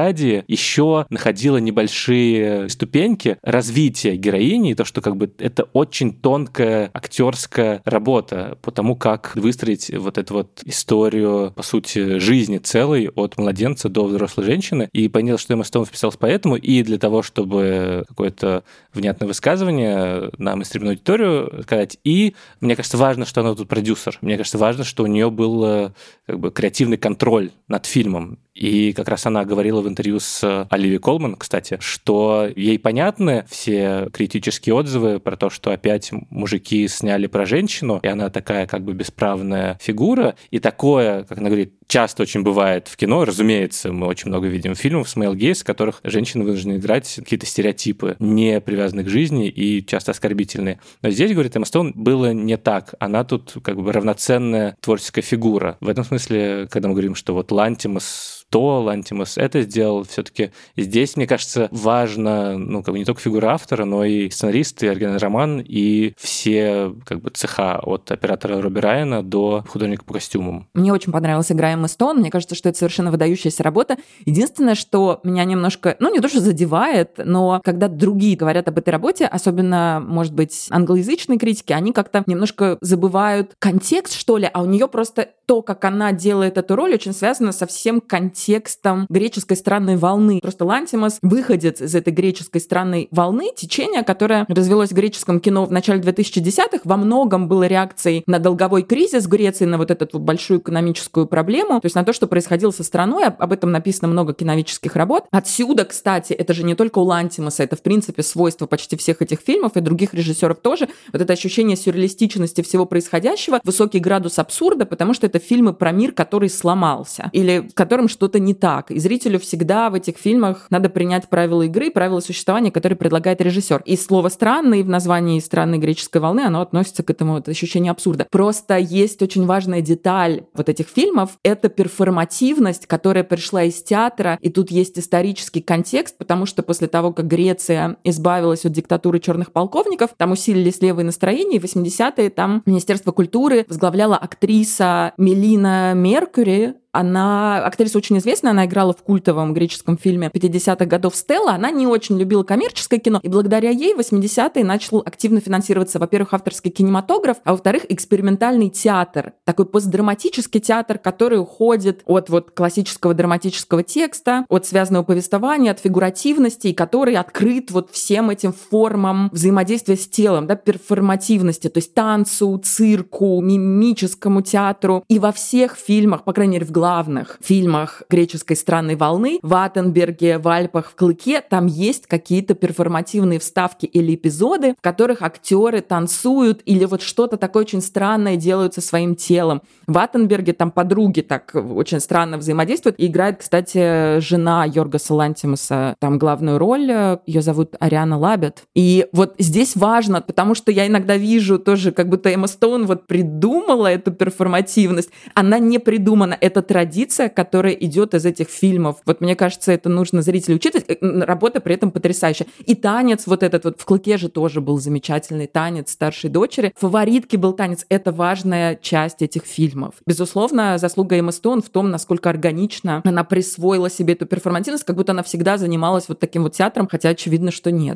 все-таки еще находила небольшие ступеньки развития героини, и то, что как бы это очень тонкая актерская работа по тому, как выстроить вот эту вот историю, по сути, жизни целой от младенца до взрослой женщины. И понял, что Эмма Стоун вписалась поэтому, и для того, чтобы какое-то внятное высказывание на мейнстримную аудиторию сказать. И мне кажется, важно, что она тут продюсер. Мне кажется, важно, что у нее был как бы креативный контроль над фильмом. И как раз она говорила в интервью с Оливией Колман, кстати, что ей понятны все критические отзывы про то, что опять мужики сняли про женщину, и она такая как бы бесправная фигура. И такое, как она говорит, часто очень бывает в кино. Разумеется, мы очень много видим фильмов с male gaze, в которых женщины вынуждены играть какие-то стереотипы, не привязанные к жизни и часто оскорбительные. Но здесь, говорит Эмма Стоун, было не так. Она тут как бы равноценная творческая фигура. В этом смысле, когда мы говорим, что вот Лантимос то, Лантимос это сделал, все-таки здесь, мне кажется, важно, ну, как бы не только фигура автора, но и сценарист, и оригинальный роман, и все как бы цеха от оператора Робби Райана до художника по костюмам. Мне очень понравилась игра Эммы Стоун. Мне кажется, что это совершенно выдающаяся работа. Единственное, что меня немножко, ну, не то, что задевает, но когда другие говорят об этой работе, особенно, может быть, англоязычные критики, они как-то немножко забывают контекст, что ли, а у нее просто то, как она делает эту роль, очень связано со всем контекстом греческой странной волны. Просто Лантимос выходец из этой греческой странной волны, течение, которое развелось в греческом кино в начале две тысячи десятых, во многом было реакцией на долговой кризис Греции, на вот эту вот большую экономическую проблему, то есть на то, что происходило со страной. Об этом написано много киновических работ. Отсюда, кстати, это же не только у Лантимоса, это, в принципе, свойство почти всех этих фильмов и других режиссеров тоже. Вот это ощущение сюрреалистичности всего происходящего, высокий градус абсурда, потому что это фильмы про мир, который сломался, или в котором что-то не так. И зрителю всегда в этих фильмах надо принять правила игры, правила существования, которые предлагает режиссер. И слово «странный» в названии «Странной греческой волны», оно относится к этому вот ощущению абсурда. Просто есть очень важная деталь вот этих фильмов — это перформативность, которая пришла из театра, и тут есть исторический контекст, потому что после того, как Греция избавилась от диктатуры черных полковников, там усилились левые настроения, и в восьмидесятые там Министерство культуры возглавляла актриса Мелина Меркьюри. Она актриса очень известная, она играла в культовом греческом фильме пятидесятых годов «Стелла». Она не очень любила коммерческое кино, и благодаря ей в восьмидесятые начал активно финансироваться, во-первых, авторский кинематограф, а во-вторых, экспериментальный театр. Такой постдраматический театр, который уходит от вот классического драматического текста, от связанного повествования, от фигуративности, и который открыт вот всем этим формам взаимодействия с телом, да, перформативности, то есть танцу, цирку, мимическому театру. И во всех фильмах, по крайней мере, в главных фильмах греческой странной волны, в Аттенберге, в Альпах, в Клыке, там есть какие-то перформативные вставки или эпизоды, в которых актеры танцуют или вот что-то такое очень странное делают со своим телом. В Аттенберге там подруги так очень странно взаимодействуют. И играет, кстати, жена Йоргоса Лантимоса там главную роль. Ее зовут Ариана Лабет. И вот здесь важно, потому что я иногда вижу тоже, как будто Эмма Стоун вот придумала эту перформативность. Она не придумана. Это традиция, которая идет из этих фильмов. Вот мне кажется, это нужно зрителю учитывать. Работа при этом потрясающая. И танец вот этот вот в «Клыке» же тоже был замечательный танец старшей дочери. В «Фаворитке» был танец. Это важная часть этих фильмов. Безусловно, заслуга Эммы Стоун в том, насколько органично она присвоила себе эту перформативность, как будто она всегда занималась вот таким вот театром, хотя очевидно, что нет.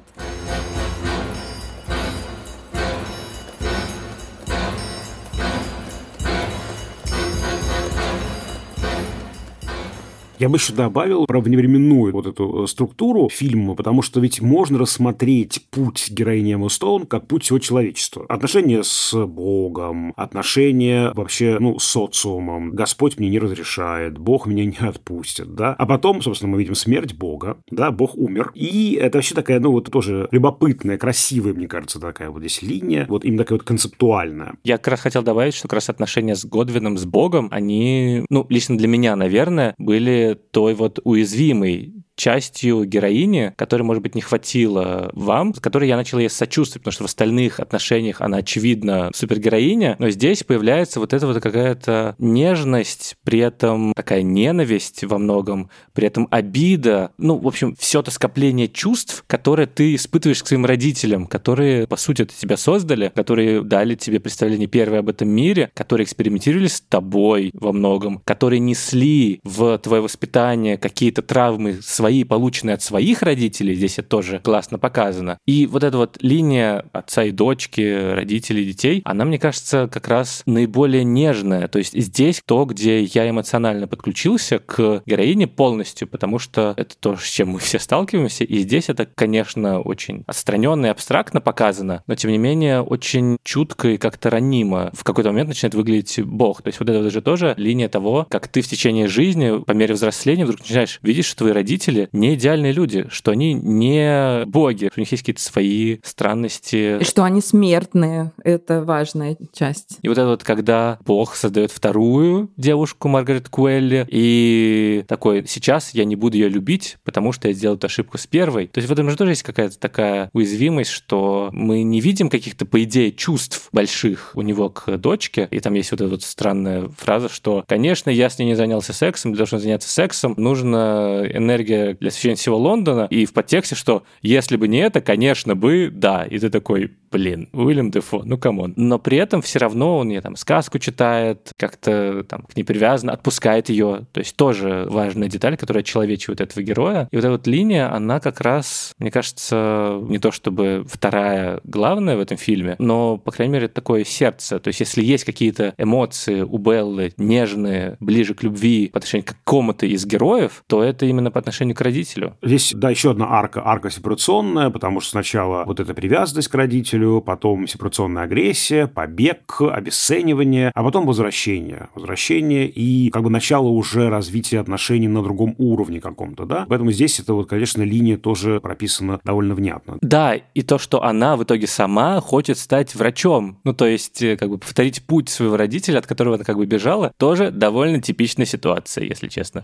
Я бы еще добавил про вневременную вот эту структуру фильма, потому что ведь можно рассмотреть путь героини Эммы Стоун как путь всего человечества. Отношения с Богом, отношения вообще, ну, с социумом. Господь мне не разрешает, Бог меня не отпустит, да. А потом, собственно, мы видим смерть Бога, да, Бог умер. И это вообще такая, ну, вот тоже любопытная, красивая, мне кажется, такая вот здесь линия, вот именно такая вот концептуальная. Я как раз хотел добавить, что как раз отношения с Годвином, с Богом, они, ну, лично для меня, наверное, были той вот уязвимой частью героини, которой, может быть, не хватило вам, с которой я начал ей сочувствовать, потому что в остальных отношениях она, очевидно, супергероиня, но здесь появляется вот эта вот какая-то нежность, при этом такая ненависть во многом, при этом обида, ну, в общем, все это скопление чувств, которые ты испытываешь к своим родителям, которые, по сути, это тебя создали, которые дали тебе представление первое об этом мире, которые экспериментировали с тобой во многом, которые несли в твое воспитание какие-то травмы свои свои, полученные от своих родителей, здесь это тоже классно показано. И вот эта вот линия отца и дочки, родителей, детей, она, мне кажется, как раз наиболее нежная. То есть здесь то, где я эмоционально подключился к героине полностью, потому что это то, с чем мы все сталкиваемся, и здесь это, конечно, очень отстраненно и абстрактно показано, но, тем не менее, очень чутко и как-то ранимо в какой-то момент начинает выглядеть Бог. То есть вот это же тоже линия того, как ты в течение жизни, по мере взросления, вдруг начинаешь видеть, что твои родители не идеальные люди, что они не боги, что у них есть какие-то свои странности. И что они смертные. Это важная часть. И вот это вот, когда Бог создает вторую девушку, Маргарет Куэлли, и такой, сейчас я не буду ее любить, потому что я сделал эту ошибку с первой. То есть в этом же тоже есть какая-то такая уязвимость, что мы не видим каких-то, по идее, чувств больших у него к дочке. И там есть вот эта вот странная фраза, что, конечно, я с ней не занялся сексом, для того, чтобы заняться сексом, нужна энергия для освещения всего Лондона. И в подтексте, что если бы не это, конечно бы, да. И ты такой, блин, Уильям Дефо, ну камон. Но при этом все равно он ей там сказку читает, как-то там к ней привязан, отпускает ее. То есть тоже важная деталь, которая очеловечивает этого героя. И вот эта вот линия, она как раз, мне кажется, не то чтобы вторая главная в этом фильме, но, по крайней мере, такое сердце. То есть если есть какие-то эмоции у Беллы нежные, ближе к любви по отношению к какому-то из героев, то это именно по отношению к родителю. Здесь, да, еще одна арка, арка сепарационная, потому что сначала вот эта привязанность к родителю, потом сепарационная агрессия, побег, обесценивание, а потом возвращение. Возвращение и как бы начало уже развития отношений на другом уровне каком-то, да? Поэтому здесь это вот, конечно, линия тоже прописана довольно внятно. Да, и то, что она в итоге сама хочет стать врачом, ну, то есть, как бы повторить путь своего родителя, от которого она как бы бежала, тоже довольно типичная ситуация, если честно.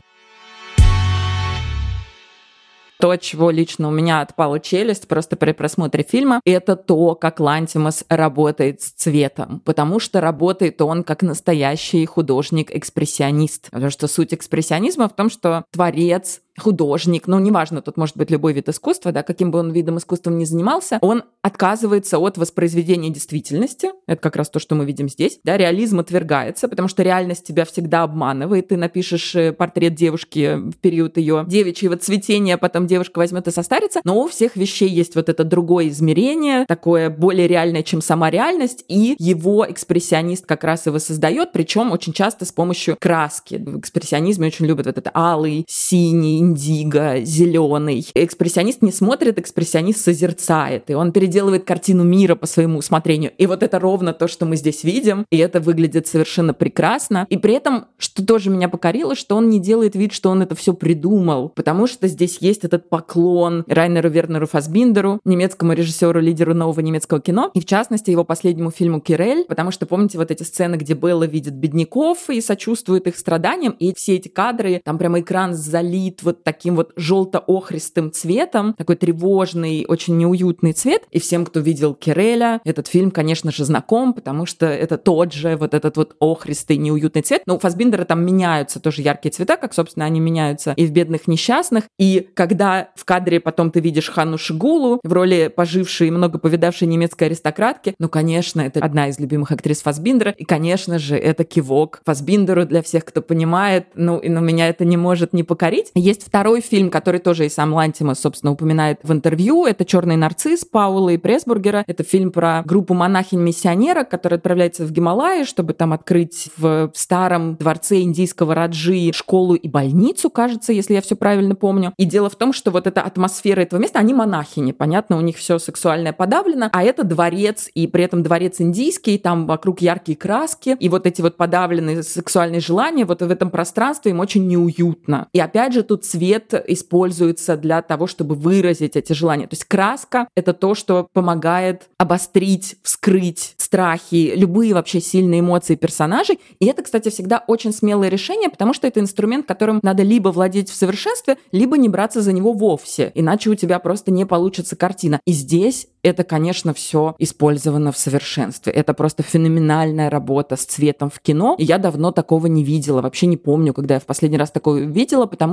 То, от чего лично у меня отпала челюсть просто при просмотре фильма, это то, как Лантимос работает с цветом. Потому что работает он как настоящий художник-экспрессионист. Потому что суть экспрессионизма в том, что творец, художник, ну, неважно, тут может быть любой вид искусства, да, каким бы он видом искусства ни занимался, он отказывается от воспроизведения действительности. Это как раз то, что мы видим здесь. Да, реализм отвергается, потому что реальность тебя всегда обманывает. Ты напишешь портрет девушки в период ее девичьего цветения, потом девушка возьмет и состарится, но у всех вещей есть вот это другое измерение, такое более реальное, чем сама реальность, и его экспрессионист как раз его создает, причем очень часто с помощью краски. В экспрессионизме очень любят вот это алый, синий, индиго, зеленый. Экспрессионист не смотрит, экспрессионист созерцает, и он переделывает картину мира по своему усмотрению. И вот это ровно то, что мы здесь видим, и это выглядит совершенно прекрасно. И при этом, что тоже меня покорило, что он не делает вид, что он это все придумал, потому что здесь есть этот поклон Райнеру Вернеру Фассбиндеру, немецкому режиссеру, лидеру нового немецкого кино, и в частности его последнему фильму «Кирель», потому что помните вот эти сцены, где Белла видит бедняков и сочувствует их страданиям, и все эти кадры, там прямо экран залит вот таким вот желто-охристым цветом, такой тревожный, очень неуютный цвет. И всем, кто видел Киреля, этот фильм, конечно же, знаком, потому что это тот же вот этот вот охристый, неуютный цвет. Но у Фассбиндера там меняются тоже яркие цвета, как, собственно, они меняются и в «Бедных несчастных». И когда в кадре потом ты видишь Ханну Шигулу в роли пожившей и много повидавшей немецкой аристократки, ну, конечно, это одна из любимых актрис Фассбиндера. И, конечно же, это кивок Фассбиндеру для всех, кто понимает. Ну, и на меня это не может не покорить. Есть второй фильм, который тоже и сам Лантимос, собственно, упоминает в интервью. Это «Черный нарцисс» Паулы Пресбургера. Это фильм про группу монахинь-миссионерок, которые отправляются в Гималаи, чтобы там открыть в старом дворце индийского раджи школу и больницу, кажется, если я все правильно помню. И дело в том, что вот эта атмосфера этого места, они монахини, понятно, у них все сексуальное подавлено, а это дворец, и при этом дворец индийский, там вокруг яркие краски, и вот эти вот подавленные сексуальные желания, вот в этом пространстве им очень неуютно. И опять же, тут цвет используется для того, чтобы выразить эти желания. То есть краска — это то, что помогает обострить, вскрыть страхи, любые вообще сильные эмоции персонажей. И это, кстати, всегда очень смелое решение, потому что это инструмент, которым надо либо владеть в совершенстве, либо не браться за него вовсе, иначе у тебя просто не получится картина. И здесь это, конечно, все использовано в совершенстве. Это просто феноменальная работа с цветом в кино. И я давно такого не видела, вообще не помню, когда я в последний раз такое видела, потому что как-то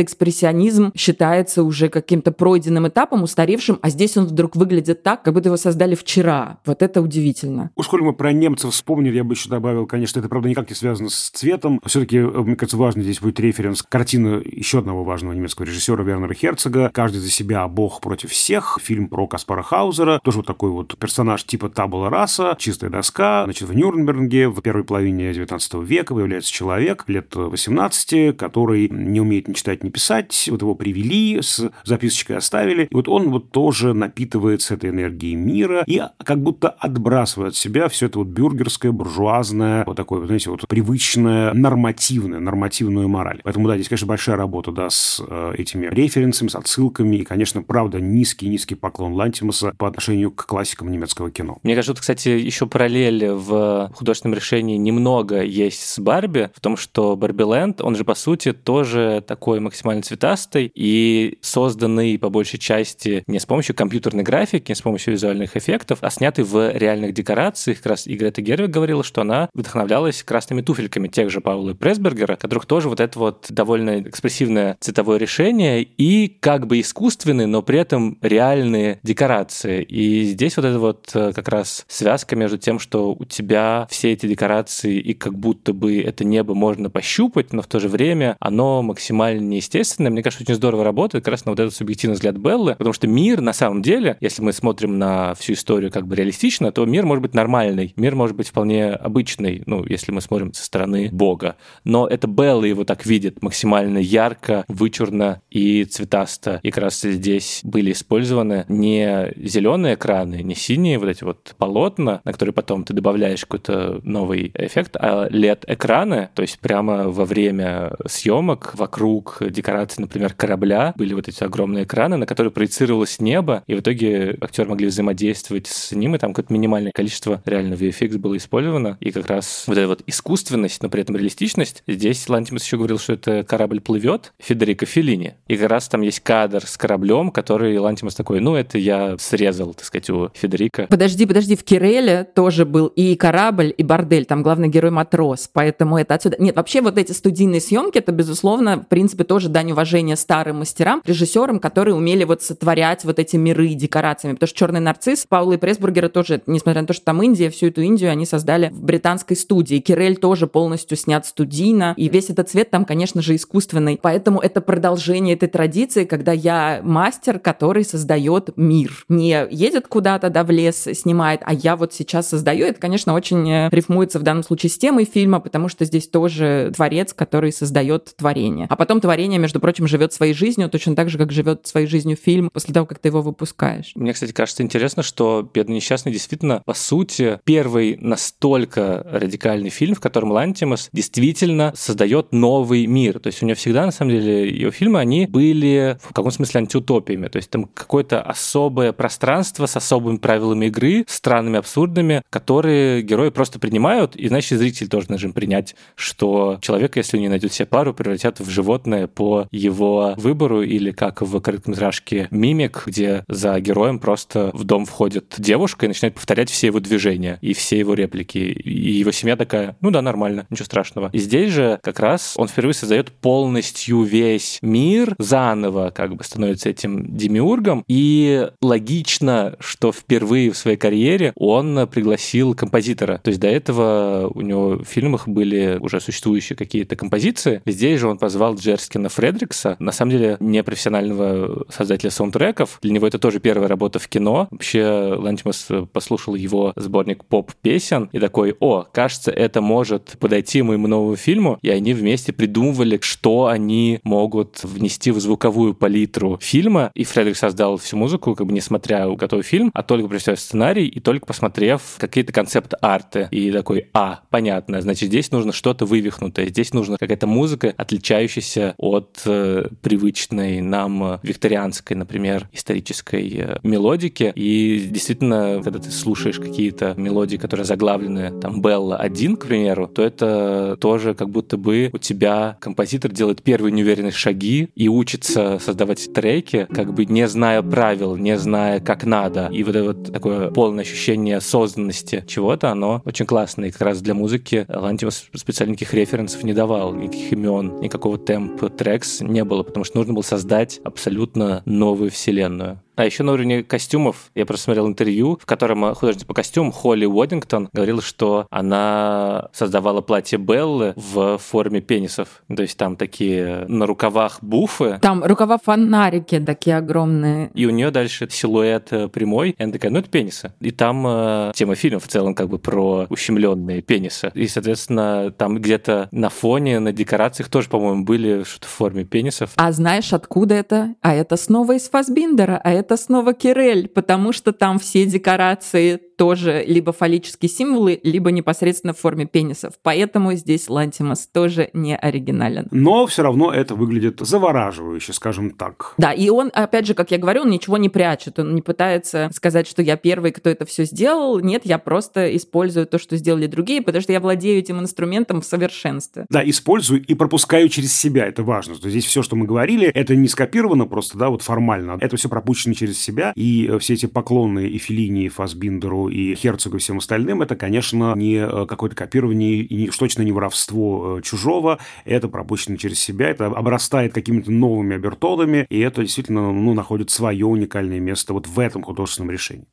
часто экспрессионизм считается уже каким-то пройденным этапом, устаревшим, а здесь он вдруг выглядит так, как будто его создали вчера. Вот это удивительно. Уж коль мы про немцев вспомнили, я бы еще добавил, конечно, это, правда, никак не связано с цветом. Все-таки, мне кажется, важно здесь будет референс картины еще одного важного немецкого режиссера Вернера Херцога «Каждый за себя, Бог против всех». Фильм про Каспара Хаузера. Тоже вот такой вот персонаж типа табула раса, чистая доска. Значит, в Нюрнберге в первой половине девятнадцатого века появляется человек лет восемнадцати, который не умеет ни читать, ни писать. Вот его привели, с записочкой оставили. И вот он вот тоже напитывается этой энергией мира и как будто отбрасывает от себя все это вот бюргерское, буржуазное, вот такое, знаете, вот привычное, нормативное, нормативную мораль. Поэтому, да, здесь, конечно, большая работа, да, с э, этими референсами, с отсылками. И, конечно, правда, низкий-низкий поклон Лантимуса по отношению к классикам немецкого кино. Мне кажется, тут, кстати, еще параллель в художественном решении немного есть с Барби, в том, что Барби-ленд, он же, по сути, тоже такой максимально цветастый и созданный, по большей части, не с помощью компьютерной графики, не с помощью визуальных эффектов, а снятый в реальных декорациях. Как раз и Грета Гервиг говорила, что она вдохновлялась красными туфельками тех же Паула Пресбергера, которых тоже вот это вот довольно экспрессивное цветовое решение и как бы искусственные, но при этом реальные декорации. И здесь вот это вот как раз связка между тем, что у тебя все эти декорации и как будто бы это небо можно пощупать, но в то же время оно максимально неестественное. Мне кажется, очень здорово работает как раз на вот этот субъективный взгляд Беллы, потому что мир на самом деле, если мы смотрим на всю историю как бы реалистично, то мир может быть нормальный, мир может быть вполне обычный, ну, если мы смотрим со стороны Бога. Но это Белла его так видит максимально ярко, вычурно и цветасто. И как раз здесь были использованы не зеленые экраны, не синие вот эти вот полотна, на которые потом ты добавляешь какой-то новый эффект, а эл и ди-экраны, то есть прямо во время съемок вокруг декораций, например, корабля, были вот эти огромные экраны, на которые проецировалось небо, и в итоге актеры могли взаимодействовать с ним, и там какое-то минимальное количество реально ви эф икс было использовано, и как раз вот эта вот искусственность, но при этом реалистичность. Здесь Лантимус еще говорил, что это корабль плывет, Федерико Феллини, и как раз там есть кадр с кораблем, который Лантимус такой, ну, это я срезал, так сказать, у Федерико. Подожди, подожди, в Киреле тоже был и корабль, и бордель, там главный герой матрос, поэтому это отсюда. Нет, вообще вот эти студийные съемки, это, безусловно, в принципе, тоже дань уважения старым мастерам, режиссерам, которые умели вот сотворять вот эти миры декорациями, потому что «Черный нарцисс» Паула Пресбергера тоже, несмотря на то, что там Индия, всю эту Индию они создали в британской студии. Кирель тоже полностью снят студийно, и весь этот цвет там, конечно же, искусственный. Поэтому это продолжение этой традиции, когда я мастер, который создает мир. Не едет куда-то, да, в лес снимает, а я вот сейчас создаю. Это, конечно, очень рифмуется в данном случае с темой фильма, потому что здесь тоже творец, который создает творение. А потом творение, между прочим, живет своей жизнью, точно так же, как живет своей жизнью фильм после того, как ты его выпускаешь. Мне, кстати, кажется интересно, что «Бедный несчастный» действительно, по сути, первый настолько радикальный фильм, в котором Лантимус действительно создает новый мир. То есть у него всегда, на самом деле, его фильмы, они были в каком смысле антиутопиями. То есть там какое-то особое пространство с особыми правилами игры, странными, абсурдными, которые герои просто принимают, и, значит, зритель тоже должен принять, что человека, если он не найдет себе пару, превратят в животное по его выбору, или как в короткометражке «Мимик», где за героем просто в дом входит девушка и начинает повторять все его движения и все его реплики. И его семья такая, ну да, нормально, ничего страшного. И здесь же как раз он впервые создает полностью весь мир, заново как бы становится этим демиургом. И логично, что впервые в своей карьере он пригласил композитора. То есть до этого у него в фильмах были уже существующие какие-то композиции. Здесь же он позвал Джерскина Фредрикса, на самом деле непрофессионального создателя саундтреков. Для него это тоже первая работа в кино. Вообще Лантимус послушал его сборник поп-песен и такой, о, кажется, это может подойти моему новому фильму. И они вместе придумывали, что они могут внести в звуковую палитру фильма. И Фредрик создал всю музыку, как бы не смотря готовый фильм, а только прочитав сценарий и только посмотрев какие-то концепт-арты. И такой, а, понятно, значит, здесь нужно что-то вывихнутое, здесь нужна какая-то музыка, отличающаяся от э, привычной нам викторианской, например, исторической э, мелодики. И действительно, когда ты слушаешь какие-то мелодии, которые заглавлены, там, Белла один, к примеру, то это тоже как будто бы у тебя композитор делает первые неуверенные шаги и учится создавать треки, как бы не зная правил, не зная, как надо. И вот это вот такое полное ощущение созданности чего-то, оно очень классное. И как раз для музыки Лантимус специально никаких референсов не давал, никаких имен, никакого темп-трека X не было, потому что нужно было создать абсолютно новую вселенную. А еще на уровне костюмов я просто смотрел интервью, в котором художница по костюмам Холли Уоддингтон говорила, что она создавала платье Беллы в форме пенисов. То есть там такие на рукавах буфы. Там рукава-фонарики такие огромные. И у нее дальше силуэт прямой. И она такая, ну это пенисы. И там э, тема фильма в целом как бы про ущемленные пенисы. И, соответственно, там где-то на фоне, на декорациях тоже, по-моему, были что-то в форме пенисов. А знаешь, откуда это? А это снова из Фассбиндера, а это снова Кирель, потому что там все декорации тоже либо фаллические символы, либо непосредственно в форме пенисов. Поэтому здесь Лантимос тоже не оригинален. Но все равно это выглядит завораживающе, скажем так. Да, и он, опять же, как я говорю, он ничего не прячет. Он не пытается сказать, что я первый, кто это все сделал. Нет, я просто использую то, что сделали другие, потому что я владею этим инструментом в совершенстве. Да, использую и пропускаю через себя. Это важно. То есть здесь все, что мы говорили, это не скопировано просто, да, вот формально. Это все пропущено через себя. И все эти поклоны и Феллини, и Фассбиндеру, и Херцогу, и всем остальным, это, конечно, не какое-то копирование и уж точно не воровство чужого. Это пропущено через себя. Это обрастает какими-то новыми обертонами. И это действительно, ну, находит свое уникальное место вот в этом художественном решении.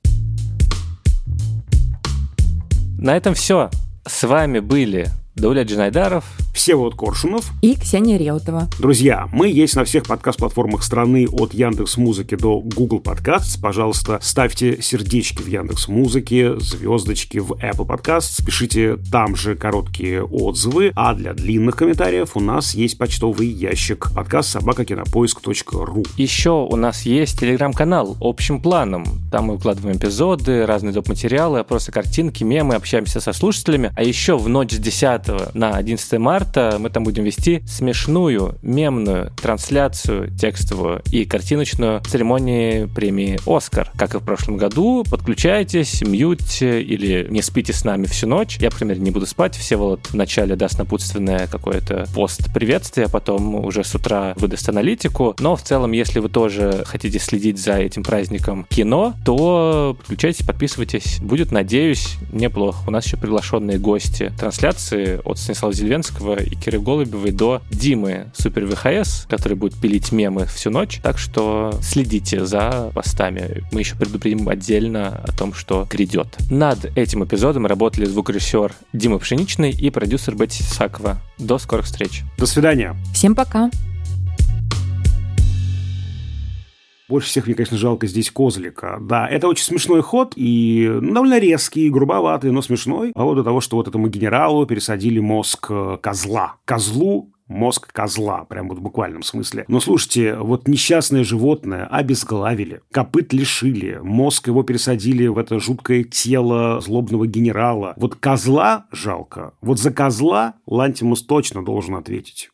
На этом все. С вами были Даулет Джанайдаров, Всеволод Коршунов и Ксения Реутова. Друзья, мы есть на всех подкаст-платформах страны от Яндекс.Музыки до Google Podcasts. Пожалуйста, ставьте сердечки в Яндекс.Музыке, звездочки в Apple Podcasts, пишите там же короткие отзывы, а для длинных комментариев у нас есть почтовый ящик подкаст собака кинопоиск точка ру. Еще у нас есть телеграм-канал «Общим планом». Там мы выкладываем эпизоды, разные доп. Материалы, просто картинки, мемы, общаемся со слушателями. А еще в ночь с десятого на одиннадцатое марта мы там будем вести смешную мемную трансляцию текстовую и картиночную церемонии премии «Оскар». Как и в прошлом году, подключайтесь, мьютьте или не спите с нами всю ночь. Я, например, не буду спать. Всеволод вначале даст напутственное какое-то пост-приветствие, а потом уже с утра выдаст аналитику. Но в целом, если вы тоже хотите следить за этим праздником кино, то подключайтесь, подписывайтесь. Будет, надеюсь, неплохо. У нас еще приглашенные гости трансляции от Станислава Зельвенского и Киры Голубевой до Димы Супер ВХС, который будет пилить мемы всю ночь. Так что следите за постами. Мы еще предупредим отдельно о том, что грядет. Над этим эпизодом работали звукорежиссер Дима Пшеничный и продюсер Бетти Сакова. До скорых встреч. До свидания. Всем пока. Больше всех мне, конечно, жалко здесь Козлика. Да, это очень смешной ход и ну, довольно резкий, грубоватый, но смешной. По поводу того, что вот этому генералу пересадили мозг козла. Козлу мозг козла, прям вот в буквальном смысле. Но слушайте, вот несчастное животное обезглавили, копыт лишили, мозг его пересадили в это жуткое тело злобного генерала. Вот козла жалко. Вот за козла Лантимос точно должен ответить.